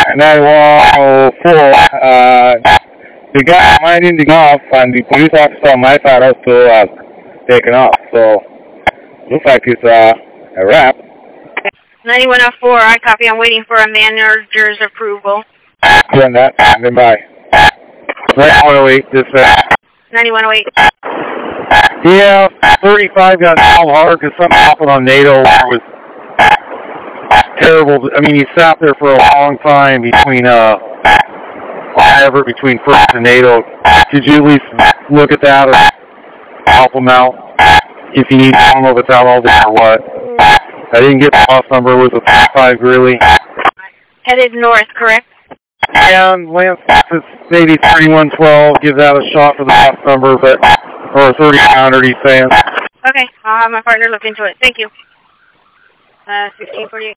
9104, the guy minding off and the police officer on my side also has taken off, so looks like it's a wrap. 9104, I copy. I'm waiting for a manager's approval. Doing that, standing by. 9108, dispatch. 9108. Yeah, 35 got called hard because something happened on NATO where it was terrible. I mean, he sat there for a long time between between First and NATO. Could you at least look at that or help him out if you need to know if it's out all day or what? I didn't get the bus number. It was a 35 Greeley. Headed north, correct? And Lance is maybe 3112. Give that a shot for the bus number, but or 30-pounder, he's saying. Okay, I'll have my partner look into it. Thank you. 1648.